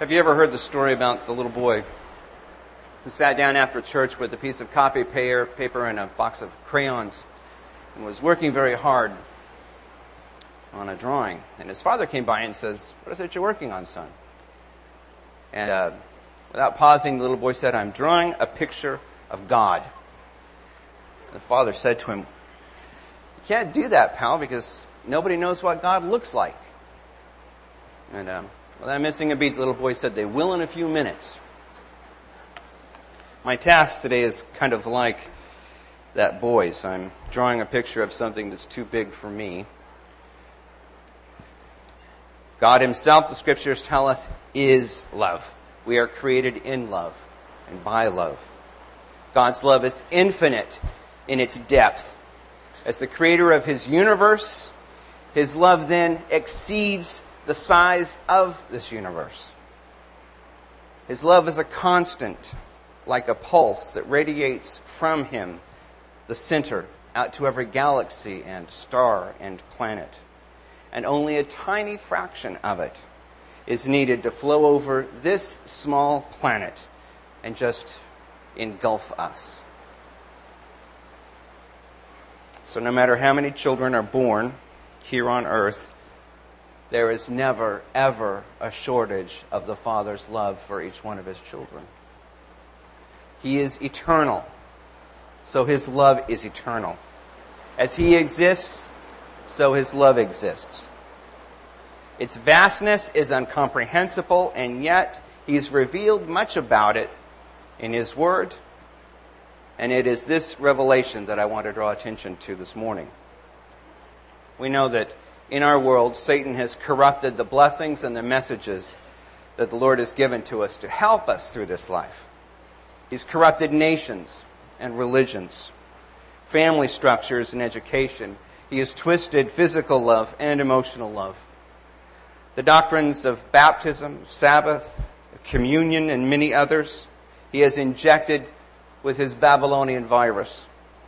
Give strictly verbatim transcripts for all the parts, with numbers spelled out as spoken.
Have you ever heard the story about the little boy who sat down after church with a piece of copy paper and a box of crayons and was working very hard on a drawing? And his father came by and says, "What is it you're working on, son?" And uh, without pausing, the little boy said, "I'm drawing a picture of God." And the father said to him, "You can't do that, pal, because nobody knows what God looks like." And um, without missing a beat, the little boy said, "They will in a few minutes." My task today is kind of like that boy's. I'm drawing a picture of something that's too big for me. God himself, the scriptures tell us, is love. We are created in love and by love. God's love is infinite in its depth. As the creator of his universe, his love then exceeds the size of this universe. His love is a constant, like a pulse that radiates from him, the center, out to every galaxy and star and planet. And only a tiny fraction of it is needed to flow over this small planet and just engulf us. So no matter how many children are born here on earth, there is never, ever a shortage of the Father's love for each one of his children. He is eternal, so his love is eternal. As he exists, so his love exists. Its vastness is incomprehensible, and yet he's revealed much about it in his word, and it is this revelation that I want to draw attention to this morning. We know that in our world, Satan has corrupted the blessings and the messages that the Lord has given to us to help us through this life. He's corrupted nations and religions, family structures and education. He has twisted physical love and emotional love. The doctrines of baptism, Sabbath, communion, and many others, he has injected with his Babylonian virus.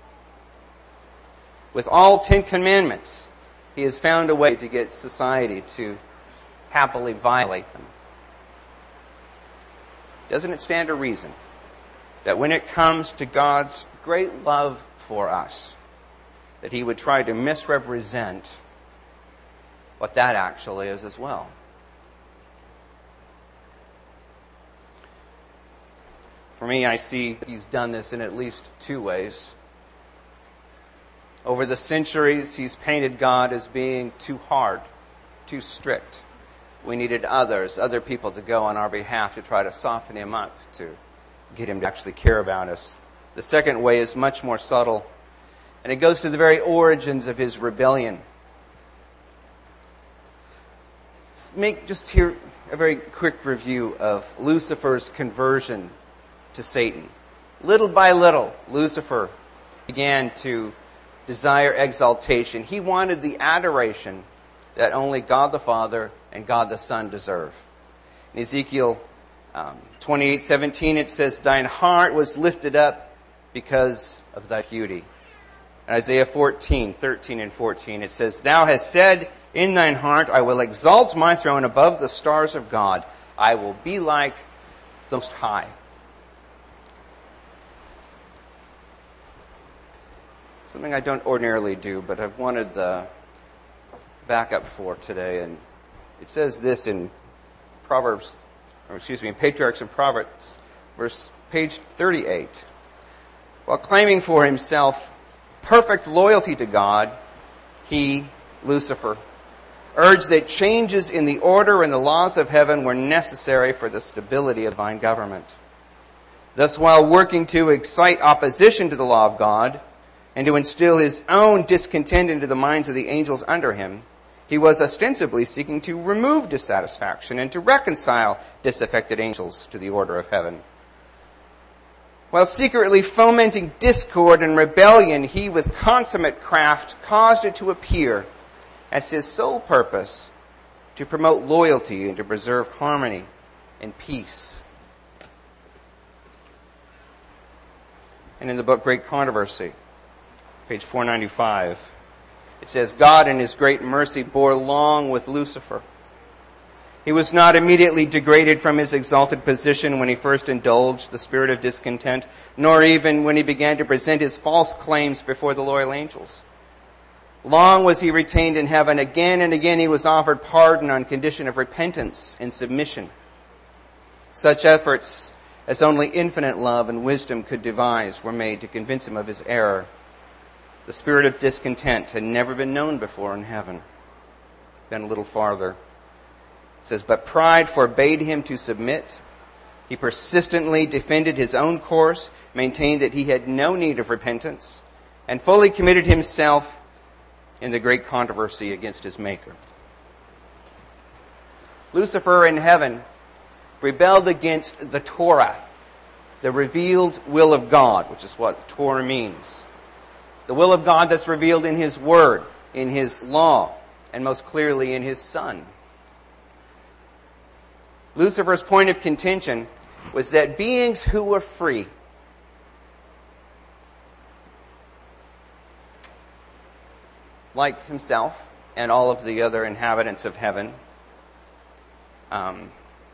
With all Ten Commandments, he has found a way to get society to happily violate them. Doesn't it stand to reason that when it comes to God's great love for us, that he would try to misrepresent what that actually is as well? For me, I see he's done this in at least two ways. Over the centuries, he's painted God as being too hard, too strict. We needed others, other people to go on our behalf to try to soften him up, to get him to actually care about us. The second way is much more subtle, and it goes to the very origins of his rebellion. Let's make just here a very quick review of Lucifer's conversion to Satan. Little by little, Lucifer began to desire exaltation. He wanted the adoration that only God the Father and God the Son deserve. In Ezekiel um, twenty-eight seventeen, it says, "Thine heart was lifted up because of thy beauty." In Isaiah fourteen thirteen and fourteen, it says, "Thou hast said in thine heart, I will exalt my throne above the stars of God. I will be like the Most High." Something I don't ordinarily do, but I've wanted the backup for today. And it says this in Proverbs, or excuse me, in Patriarchs and Proverbs, verse page thirty-eight. While claiming for himself perfect loyalty to God, he, Lucifer, urged that changes in the order and the laws of heaven were necessary for the stability of divine government. Thus, while working to excite opposition to the law of God, and to instill his own discontent into the minds of the angels under him, he was ostensibly seeking to remove dissatisfaction and to reconcile disaffected angels to the order of heaven. While secretly fomenting discord and rebellion, he, with consummate craft, caused it to appear as his sole purpose to promote loyalty and to preserve harmony and peace. And in the book Great Controversy, page four ninety-five, it says, "God in his great mercy bore long with Lucifer. He was not immediately degraded from his exalted position when he first indulged the spirit of discontent, nor even when he began to present his false claims before the loyal angels. Long was he retained in heaven. Again and again he was offered pardon on condition of repentance and submission. Such efforts as only infinite love and wisdom could devise were made to convince him of his error. The spirit of discontent had never been known before in heaven. Then a little farther. It says, but pride forbade him to submit. He persistently defended his own course, maintained that he had no need of repentance, and fully committed himself in the great controversy against his Maker. Lucifer in heaven rebelled against the Torah, the revealed will of God, which is what Torah means. The will of God that's revealed in His Word, in His law, and most clearly in His Son. Lucifer's point of contention was that beings who were free, like himself and all of the other inhabitants of heaven, um,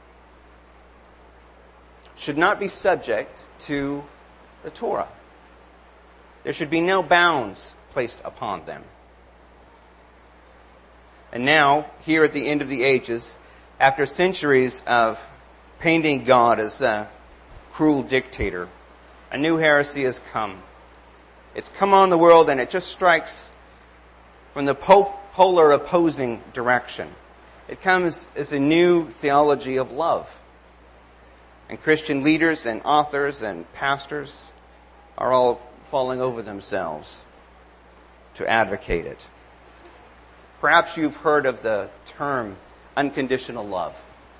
should not be subject to the Torah. There should be no bounds placed upon them. And now, here at the end of the ages, after centuries of painting God as a cruel dictator, a new heresy has come. It's come on the world and it just strikes from the polar opposing direction. It comes as a new theology of love. And Christian leaders and authors and pastors are all falling over themselves to advocate it. Perhaps you've heard of the term unconditional love.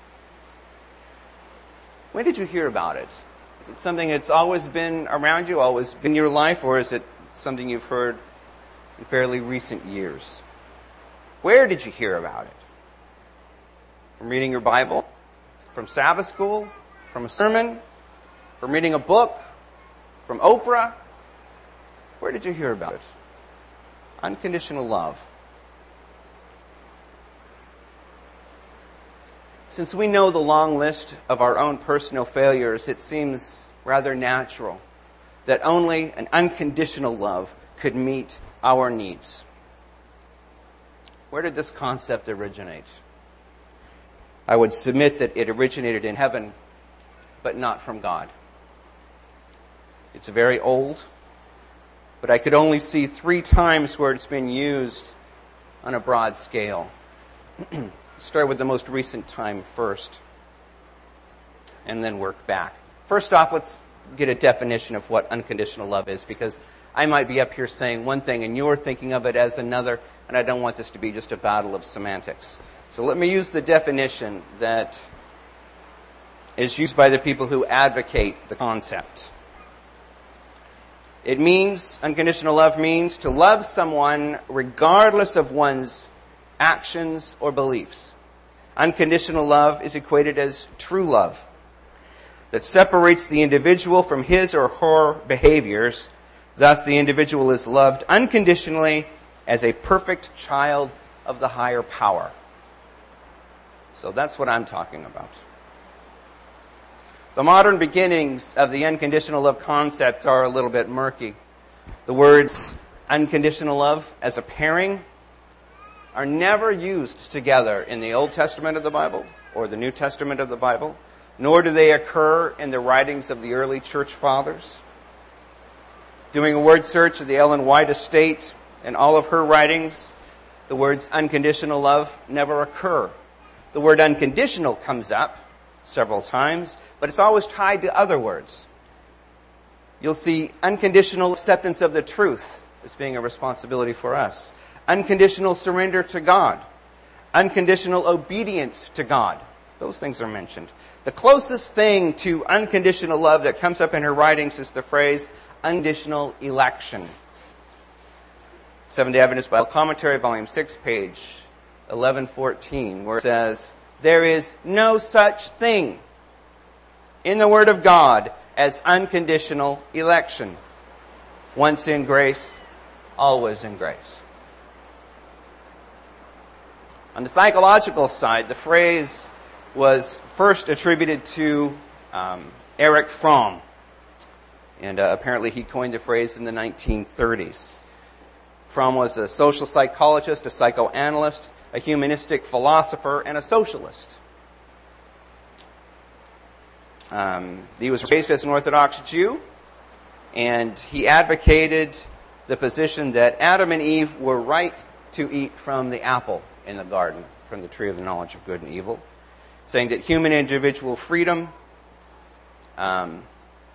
When did you hear about it? Is it something that's always been around you, always been in your life, or is it something you've heard in fairly recent years? Where did you hear about it? From reading your Bible? From Sabbath school? From a sermon? From reading a book? From Oprah? Where did you hear about it? Unconditional love. Since we know the long list of our own personal failures, it seems rather natural that only an unconditional love could meet our needs. Where did this concept originate? I would submit that it originated in heaven, but not from God. It's very old, but I could only see three times where it's been used on a broad scale. Start with the most recent time first, and then work back. First off, let's get a definition of what unconditional love is, because I might be up here saying one thing and you're thinking of it as another, and I don't want this to be just a battle of semantics. So let me use the definition that is used by the people who advocate the concept. It means, unconditional love means to love someone regardless of one's actions or beliefs. Unconditional love is equated as true love that separates the individual from his or her behaviors. Thus, the individual is loved unconditionally as a perfect child of the higher power. So that's what I'm talking about. The modern beginnings of the unconditional love concept are a little bit murky. The words unconditional love as a pairing are never used together in the Old Testament of the Bible or the New Testament of the Bible, nor do they occur in the writings of the early church fathers. Doing a word search of the Ellen White estate and all of her writings, the words unconditional love never occur. The word unconditional comes up several times, but it's always tied to other words. You'll see unconditional acceptance of the truth as being a responsibility for us. Unconditional surrender to God. Unconditional obedience to God. Those things are mentioned. The closest thing to unconditional love that comes up in her writings is the phrase unconditional election. Seventh-day Adventist Bible Commentary, Volume six, page eleven fourteen, where it says, there is no such thing in the Word of God as unconditional election. Once in grace, always in grace. On the psychological side, the phrase was first attributed to um, Erich Fromm. And uh, apparently he coined the phrase in the nineteen thirties. Fromm was a social psychologist, a psychoanalyst, a humanistic philosopher, and a socialist. Um, he was raised as an Orthodox Jew, and he advocated the position that Adam and Eve were right to eat from the apple in the garden, from the tree of the knowledge of good and evil, saying that human individual freedom um,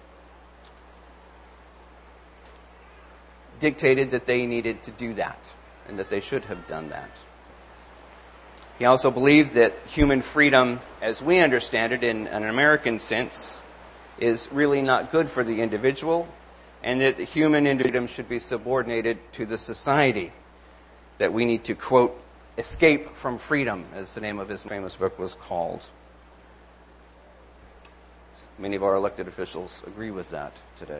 dictated that they needed to do that, and that they should have done that. He also believed that human freedom, as we understand it in an American sense, is really not good for the individual, and that the human individual should be subordinated to the society, that we need to, quote, escape from freedom, as the name of his famous book was called. Many of our elected officials agree with that today.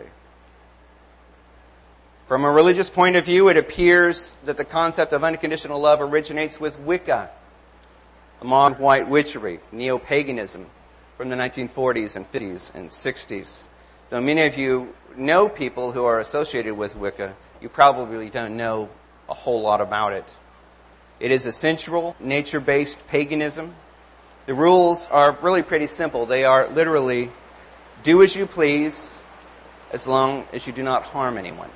From a religious point of view, it appears that the concept of unconditional love originates with Wicca, a modern white witchery, neo-paganism from the nineteen forties and fifties and sixties. Though many of you know people who are associated with Wicca, you probably don't know a whole lot about it. It is a sensual, nature-based paganism. The rules are really pretty simple. They are literally, do as you please, as long as you do not harm anyone.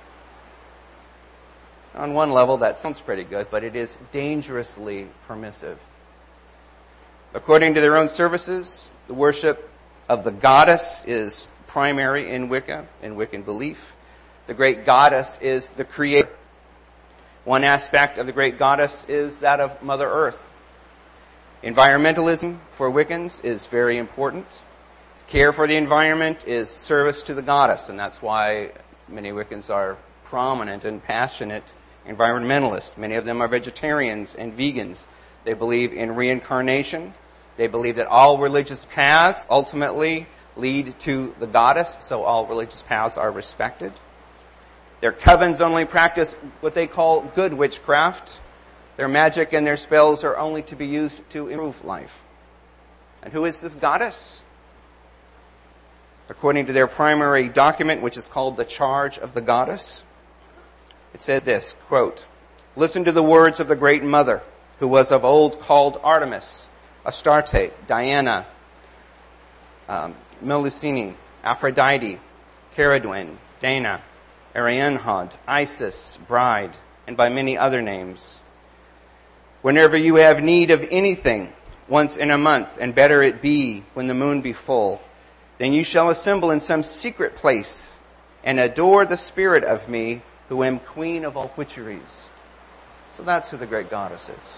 On one level, that sounds pretty good, but it is dangerously permissive. According to their own services, the worship of the goddess is primary in Wicca, in Wiccan belief. The great goddess is the creator. One aspect of the great goddess is that of Mother Earth. Environmentalism for Wiccans is very important. Care for the environment is service to the goddess, and that's why many Wiccans are prominent and passionate environmentalists. Many of them are vegetarians and vegans. They believe in reincarnation. They believe that all religious paths ultimately lead to the goddess, so all religious paths are respected. Their covens only practice what they call good witchcraft. Their magic and their spells are only to be used to improve life. And who is this goddess? According to their primary document, which is called the Charge of the Goddess, it says this, quote, "Listen to the words of the Great Mother, who was of old called Artemis, Astarte, Diana, um, Melusine, Aphrodite, Caradwen, Dana, Arianhod, Isis, Bride, and by many other names. Whenever you have need of anything, once in a month, and better it be when the moon be full, then you shall assemble in some secret place and adore the spirit of me, who am queen of all witcheries." So that's who the great goddess is.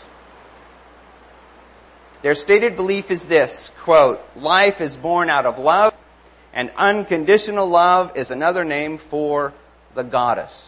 Their stated belief is this, quote, "Life is born out of love, and unconditional love is another name for the goddess."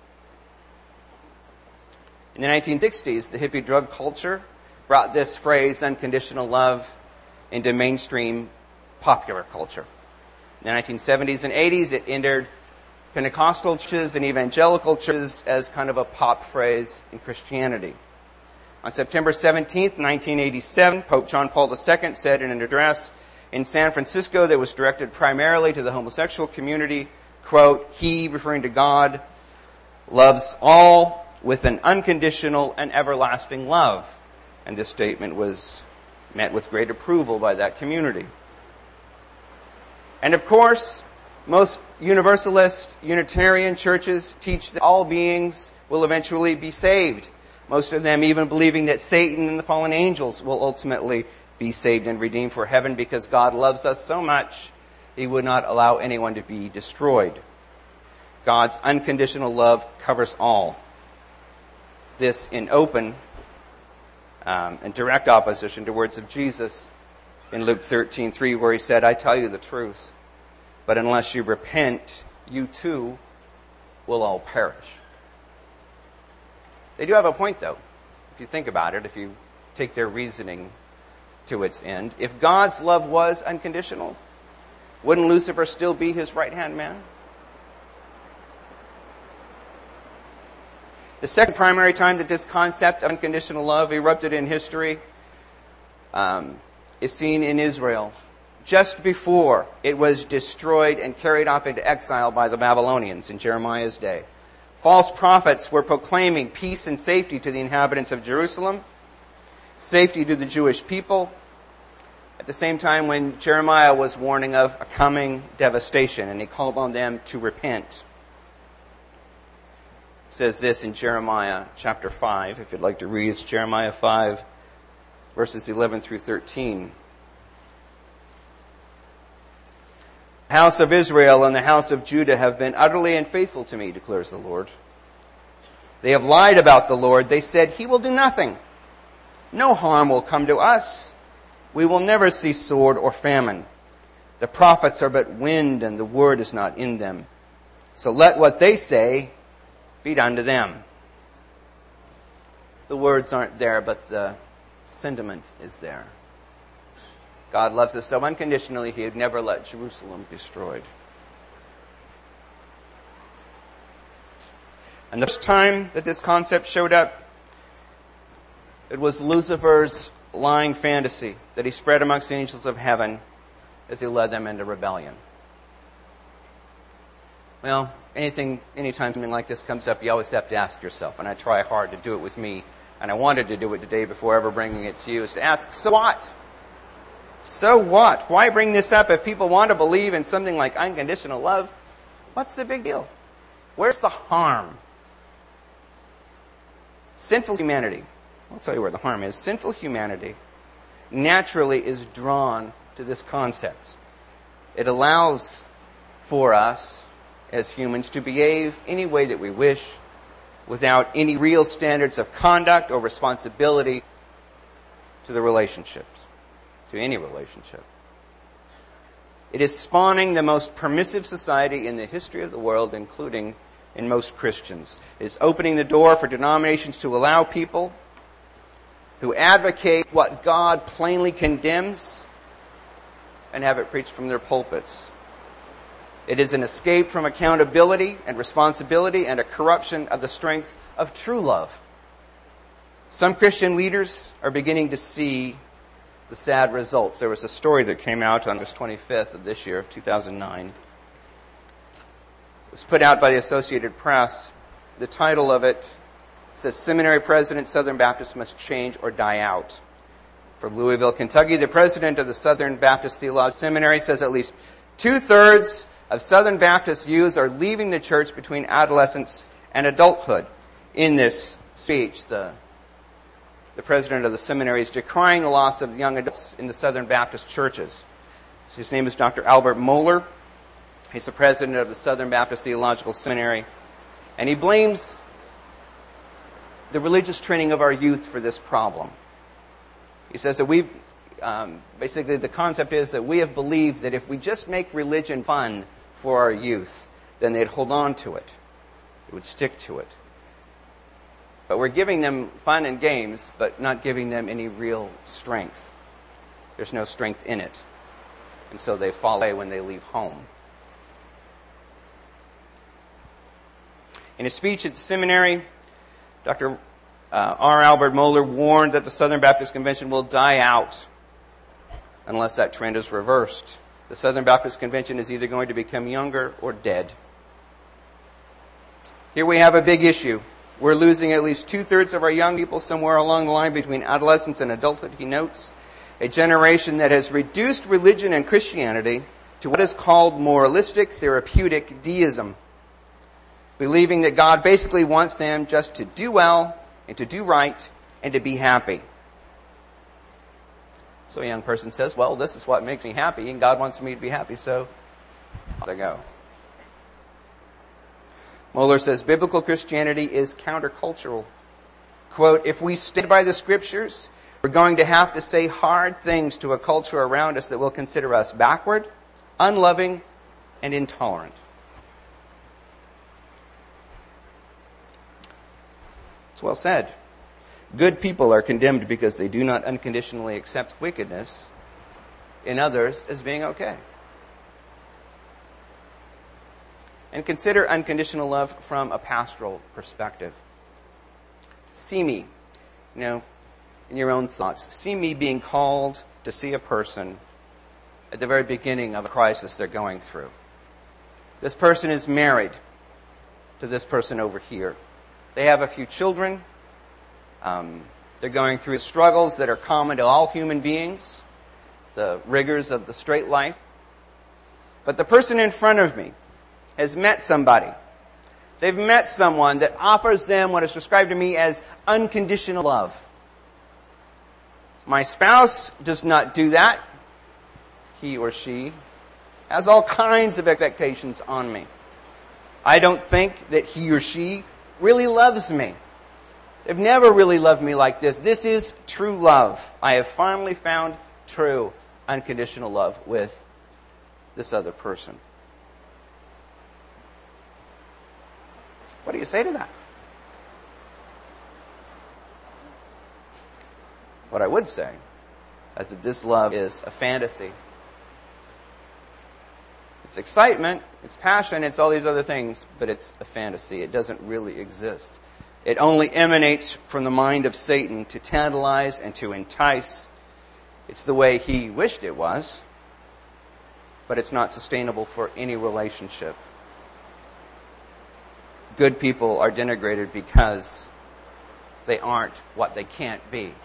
In the nineteen sixties, the hippie drug culture brought this phrase, unconditional love, into mainstream popular culture. In the nineteen seventies and eighties, it entered Pentecostal churches and evangelical churches as kind of a pop phrase in Christianity. On September seventeenth, nineteen eighty-seven, Pope John Paul the Second said in an address in San Francisco that was directed primarily to the homosexual community, quote, "He," referring to God, "loves all with an unconditional and everlasting love." And this statement was met with great approval by that community. And of course, most Universalist, Unitarian churches teach that all beings will eventually be saved. Most of them even believing that Satan and the fallen angels will ultimately be saved and redeemed for heaven because God loves us so much, He would not allow anyone to be destroyed. God's unconditional love covers all. This in open um, and direct opposition to words of Jesus in Luke thirteen three, where He said, "I tell you the truth, but unless you repent, you too will all perish." They do have a point, though, if you think about it, if you take their reasoning to its end. If God's love was unconditional, wouldn't Lucifer still be His right-hand man? The second primary time that this concept of unconditional love erupted in history um, is seen in Israel just before it was destroyed and carried off into exile by the Babylonians in Jeremiah's day. False prophets were proclaiming peace and safety to the inhabitants of Jerusalem, safety to the Jewish people, at the same time when Jeremiah was warning of a coming devastation, and he called on them to repent. It says this in Jeremiah chapter five, if you'd like to read. It's Jeremiah five, verses eleven through thirteen. The house of Israel and the house of Judah have been utterly unfaithful to me, declares the Lord. They have lied about the Lord. They said, He will do nothing. No harm will come to us. We will never see sword or famine. The prophets are but wind, and the word is not in them. So let what they say be done to them. The words aren't there, but the sentiment is there. God loves us so unconditionally, He would never let Jerusalem be destroyed. And the first time that this concept showed up, it was Lucifer's lying fantasy that he spread amongst the angels of heaven as he led them into rebellion. Well, anything, anytime something like this comes up, you always have to ask yourself, and I try hard to do it with me, and I wanted to do it today before ever bringing it to you, is to ask, so what? So what? Why bring this up if people want to believe in something like unconditional love? What's the big deal? Where's the harm? Sinful humanity. I'll tell you where the harm is. Sinful humanity naturally is drawn to this concept. It allows for us as humans to behave any way that we wish without any real standards of conduct or responsibility to the relationships, to any relationship. It is spawning the most permissive society in the history of the world, including in most Christians. It is opening the door for denominations to allow people who advocate what God plainly condemns and have it preached from their pulpits. It is an escape from accountability and responsibility and a corruption of the strength of true love. Some Christian leaders are beginning to see the sad results. There was a story that came out on August twenty-fifth of this year, of two thousand nine. It was put out by the Associated Press. The title of it says, Seminary President, Southern Baptists Must Change or Die Out. From Louisville, Kentucky, the president of the Southern Baptist Theological Seminary says at least two-thirds of Southern Baptist youths are leaving the church between adolescence and adulthood. In this speech, the, the president of the seminary is decrying the loss of young adults in the Southern Baptist churches. His name is Doctor Albert Mohler. He's the president of the Southern Baptist Theological Seminary. And he blames the religious training of our youth for this problem. He says that we, um, basically the concept is that we have believed that if we just make religion fun for our youth, then they'd hold on to it. They would stick to it. But we're giving them fun and games, but not giving them any real strength. There's no strength in it. And so they fall away when they leave home. In a speech at the seminary, Doctor Uh, R. Albert Mohler warned that the Southern Baptist Convention will die out unless that trend is reversed. The Southern Baptist Convention is either going to become younger or dead. Here we have a big issue. We're losing at least two-thirds of our young people somewhere along the line between adolescence and adulthood, he notes. A generation that has reduced religion and Christianity to what is called moralistic therapeutic deism, believing that God basically wants them just to do well and to do right and to be happy. So a young person says, well, this is what makes me happy, and God wants me to be happy, so off I go. Mohler says, biblical Christianity is countercultural. Quote, if we stand by the Scriptures, we're going to have to say hard things to a culture around us that will consider us backward, unloving, and intolerant. It's well said. Good people are condemned because they do not unconditionally accept wickedness in others as being okay. And consider unconditional love from a pastoral perspective. See me, you know, in your own thoughts. See me being called to see a person at the very beginning of a crisis they're going through. This person is married to this person over here. They have a few children. Um, they're going through struggles that are common to all human beings, the rigors of the straight life. But the person in front of me has met somebody. They've met someone that offers them what is described to me as unconditional love. My spouse does not do that. He or she has all kinds of expectations on me. I don't think that he or she really loves me. They've never really loved me like this. This is true love. I have finally found true unconditional love with this other person. What do you say to that? What I would say is that this love is a fantasy. It's excitement, it's passion, it's all these other things, but it's a fantasy. It doesn't really exist. It only emanates from the mind of Satan to tantalize and to entice. It's the way he wished it was, but it's not sustainable for any relationship. Good people are denigrated because they aren't what they can't be.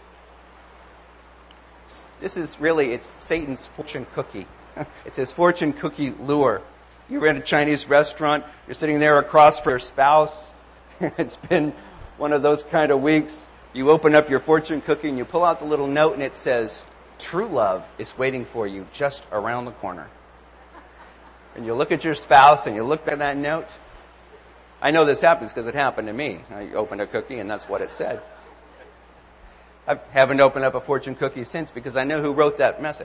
This is really, it's Satan's fortune cookie. It's his fortune cookie lure. You're in a Chinese restaurant, you're sitting there across from your spouse. It's been one of those kind of weeks. You open up your fortune cookie and you pull out the little note and it says, "True love is waiting for you just around the corner." And you look at your spouse and you look at that note. I know this happens because it happened to me. I opened a cookie and that's what it said. I haven't opened up a fortune cookie since because I know who wrote that message.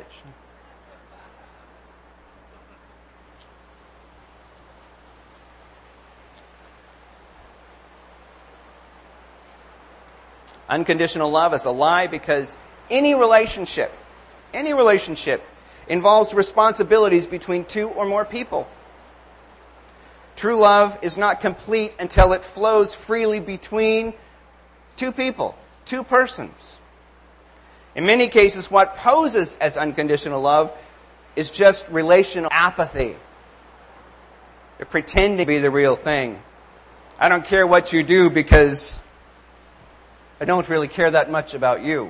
Unconditional love is a lie because any relationship, any relationship involves responsibilities between two or more people. True love is not complete until it flows freely between two people, two persons. In many cases, what poses as unconditional love is just relational apathy. They're pretending to be the real thing. I don't care what you do because I don't really care that much about you.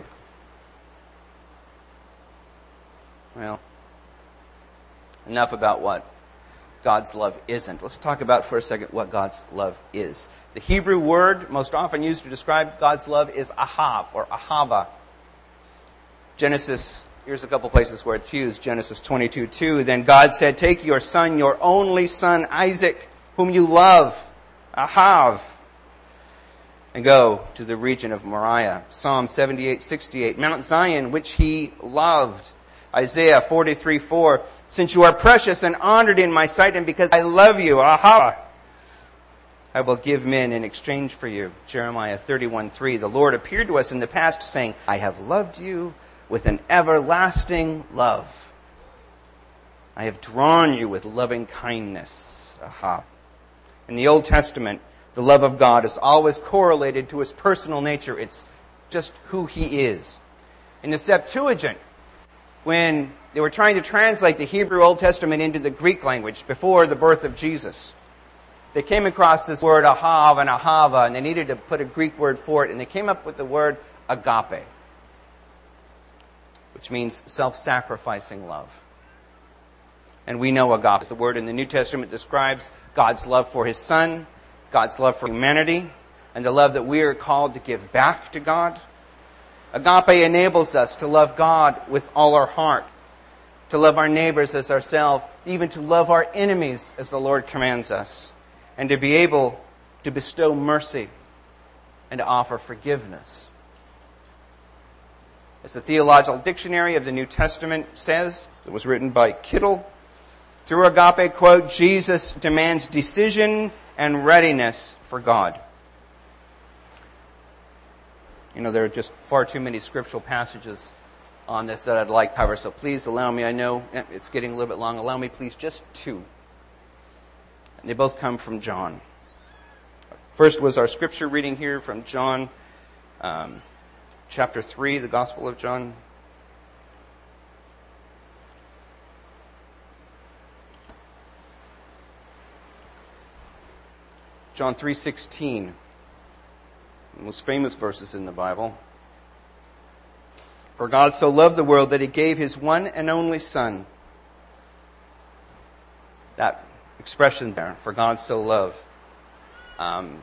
Well, enough about what God's love isn't. Let's talk about for a second what God's love is. The Hebrew word most often used to describe God's love is ahav or ahava. Genesis, here's a couple places where it's used. Genesis twenty-two two. Then God said, "Take your son, your only son Isaac, whom you love, ahav, and go to the region of Moriah." Psalm seventy-eight sixty-eight. Mount Zion, which he loved. Isaiah forty-three four. Since you are precious and honored in my sight, and because I love you, aha, I will give men in exchange for you. Jeremiah thirty-one three. The Lord appeared to us in the past saying, "I have loved you with an everlasting love. I have drawn you with loving kindness." Aha. In the Old Testament, the love of God is always correlated to his personal nature. It's just who he is. In the Septuagint, when they were trying to translate the Hebrew Old Testament into the Greek language before the birth of Jesus, they came across this word ahav and ahava, and they needed to put a Greek word for it, and they came up with the word agape, which means self-sacrificing love. And we know agape is the word in the New Testament describes God's love for his Son, God's love for humanity, and the love that we are called to give back to God. Agape enables us to love God with all our heart, to love our neighbors as ourselves, even to love our enemies as the Lord commands us, and to be able to bestow mercy and to offer forgiveness. As the Theological Dictionary of the New Testament says, it was written by Kittel, through agape, quote, Jesus demands decision and readiness for God. You know, there are just far too many scriptural passages on this that I'd like to cover, so please allow me, I know it's getting a little bit long, allow me please just two. And they both come from John. First was our scripture reading here from John um, chapter three, the Gospel of John. John three sixteen, the most famous verses in the Bible. For God so loved the world that he gave his one and only Son. That expression there, for God so loved, um,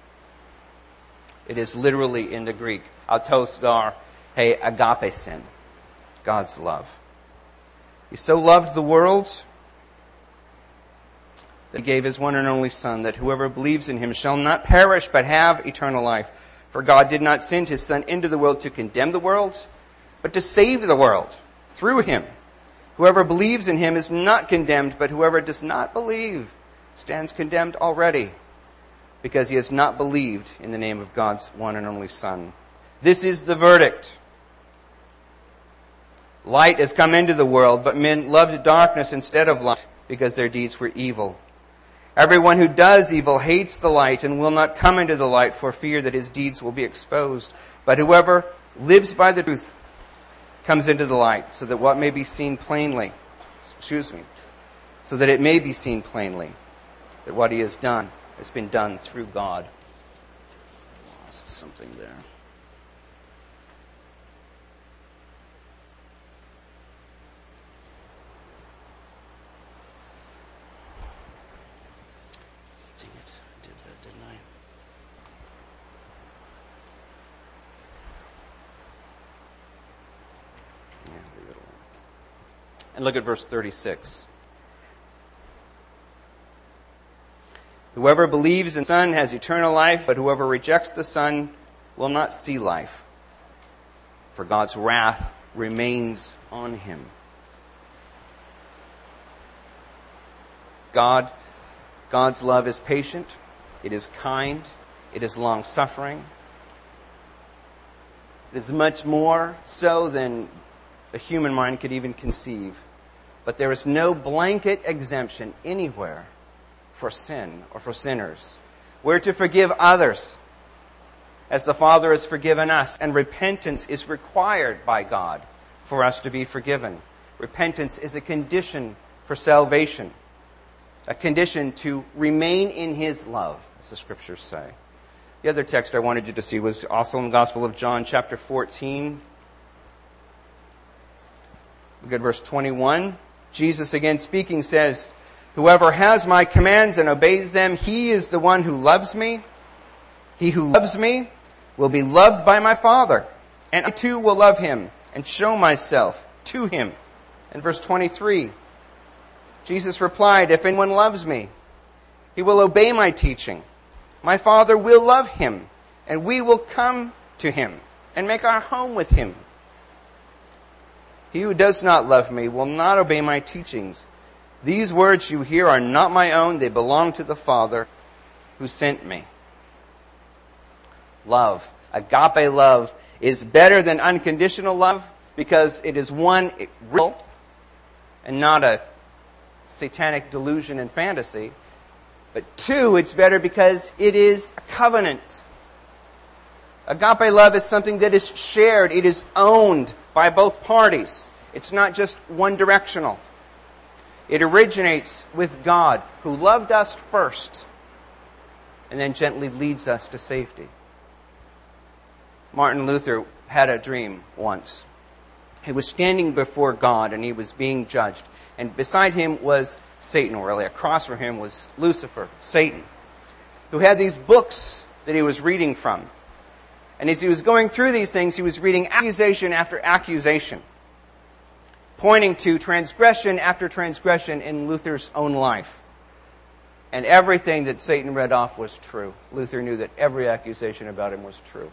it is literally in the Greek, autos gar he agapesin, God's love. He so loved the world that he gave his one and only Son, that whoever believes in him shall not perish but have eternal life. For God did not send his Son into the world to condemn the world, but to save the world through him. Whoever believes in him is not condemned, but whoever does not believe stands condemned already, because he has not believed in the name of God's one and only Son. This is the verdict. Light has come into the world, but men loved darkness instead of light, because their deeds were evil. Everyone who does evil hates the light and will not come into the light for fear that his deeds will be exposed. But whoever lives by the truth comes into the light, so that what may be seen plainly, excuse me, so that it may be seen plainly that what he has done has been done through God. I lost something there. Dang it, I did that, didn't I? And look at verse thirty-six. Whoever believes in the Son has eternal life, but whoever rejects the Son will not see life, for God's wrath remains on him. God, God's love is patient, it is kind, it is long-suffering. It is much more so than the human mind could even conceive. But there is no blanket exemption anywhere for sin or for sinners. We're to forgive others as the Father has forgiven us. And repentance is required by God for us to be forgiven. Repentance is a condition for salvation, a condition to remain in his love, as the Scriptures say. The other text I wanted you to see was also in the Gospel of John, chapter fourteen. Look at verse twenty-one. Jesus, again speaking, says, whoever has my commands and obeys them, he is the one who loves me. He who loves me will be loved by my Father, and I too will love him and show myself to him. And verse twenty-three, Jesus replied, if anyone loves me, he will obey my teaching. My Father will love him, and we will come to him and make our home with him. He who does not love me will not obey my teachings. These words you hear are not my own. They belong to the Father who sent me. Love, agape love, is better than unconditional love because it is, one, real and not a satanic delusion and fantasy. But two, it's better because it is a covenant. Agape love is something that is shared. It is owned by both parties. It's not just one directional. It originates with God, who loved us first and then gently leads us to safety. Martin Luther had a dream once. He was standing before God and he was being judged. And beside him was Satan, or really across from him was Lucifer, Satan, who had these books that he was reading from. And as he was going through these things, he was reading accusation after accusation, pointing to transgression after transgression in Luther's own life. And everything that Satan read off was true. Luther knew that every accusation about him was true.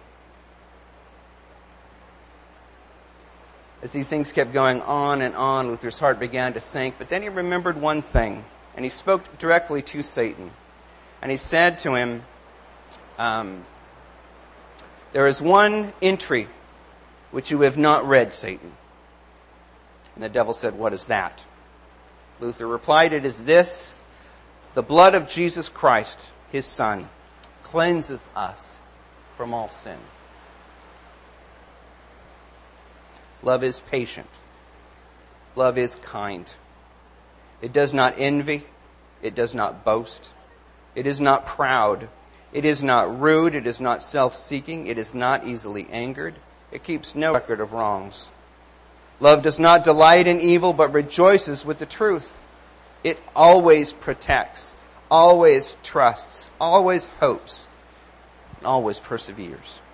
As these things kept going on and on, Luther's heart began to sink. But then he remembered one thing, and he spoke directly to Satan. And he said to him, um, there is one entry which you have not read, Satan. And the devil said, what is that? Luther replied, it is this: the blood of Jesus Christ, his Son, cleanses us from all sin. Love is patient. Love is kind. It does not envy. It does not boast. It is not proud. It is not rude. It is not self-seeking. It is not easily angered. It keeps no record of wrongs. Love does not delight in evil, but rejoices with the truth. It always protects, always trusts, always hopes, and always perseveres.